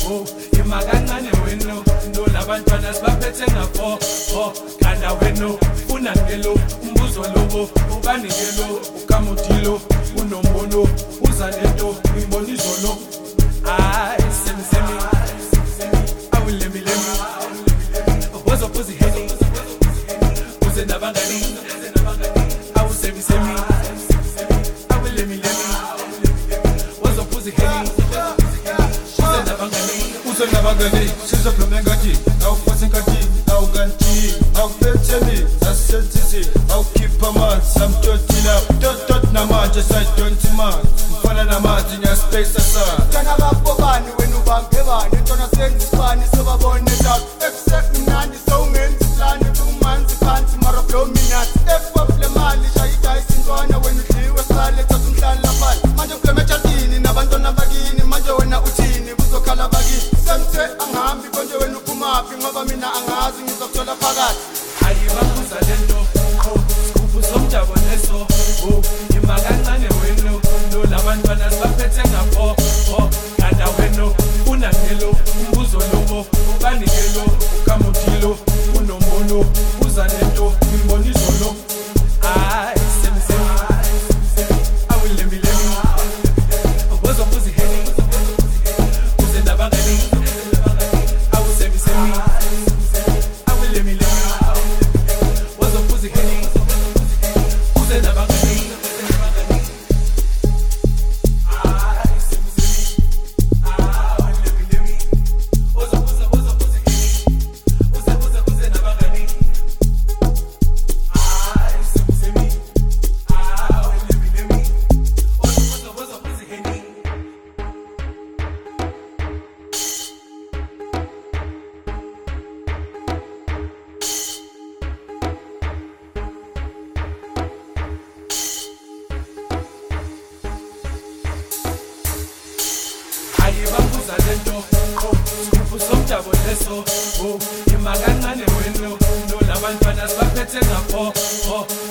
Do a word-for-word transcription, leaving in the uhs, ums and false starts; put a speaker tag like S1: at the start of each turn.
S1: oh imakancane wenu ndo labantwana sibaphethe ngapho oh kanda wenu unangelo umbuzo lobo ubanikelo ukamudilo unombono uzalento imbonizo lo ay semi semi I will let me let me what's up pussy heady uze nabangani I will semi semi I will let me let me what's up pussy heady uze nabangani uze nabangani sizo plomengati au kwasinkati au ganti au peteni zasentisi au keep a man some totila tot tot na manje sai twenty man mfana na maji nya space asa kana babobani wenu bangevani tona senzi spani soba bone that except nani so ngenzi plan two months can't mara dominant step up le mali shayita isintwana wenu dhiwe sale tatumhlala phala manje uklemecha dini nabantwana bakini manje wena uthini kuzokhala bakini semthe angahambi konje wenu kumapi ngoba mina angazi ngizokuthola phakathi ayibabuza lento oh skuphu somjabo leso oh imakancane wenu ndo labantwana sibaphethe ngapho oh kanda wenu unangelo umbuzo lobo ubanikelo ukamudilo unombono uzalento imbonizo lo ay semi semi I will let me let me what's up pussy heady uze nabangani I will semi semi I will let me let me what's up pussy heady uze nabangani ayibabuza lento oh skuphu somjabo leso oh imakancane wenu ndo labantwana sibaphethe ngapho oh